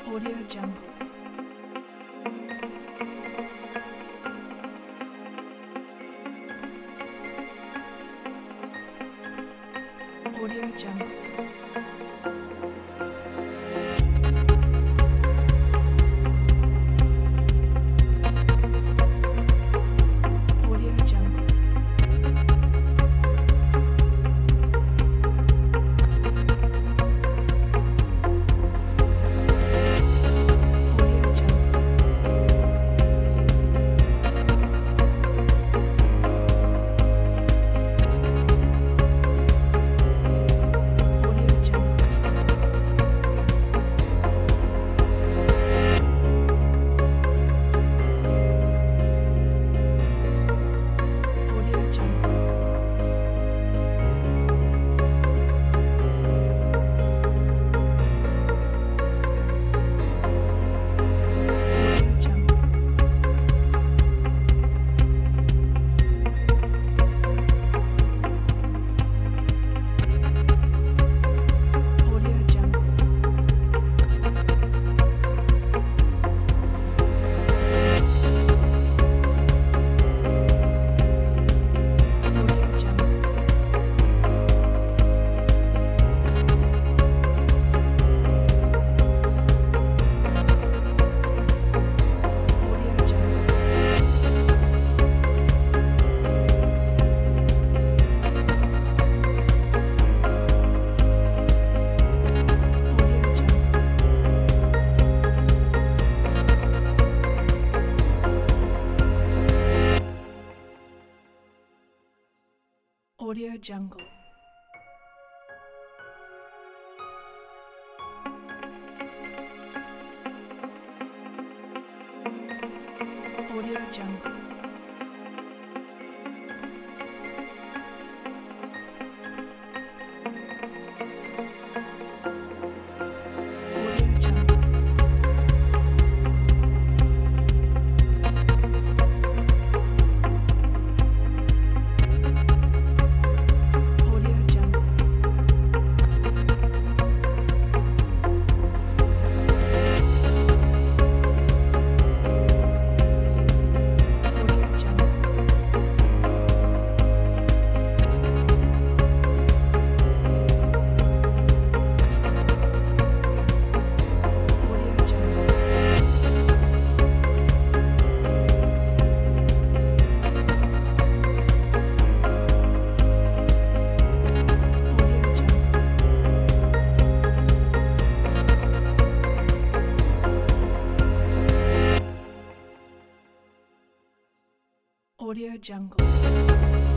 Audio Jungle. Audio Jungle. Audio Jungle. Audio Jungle. Audio Jungle. Audio Jungle. Audio Jungle. Audio Jungle. Audio Jungle. Audio Jungle. Audio Jungle. Audio Jungle. Audio Jungle. Audio Jungle. Audio Jungle. Audio Jungle. Audio Jungle. Audio Jungle. Audio Jungle.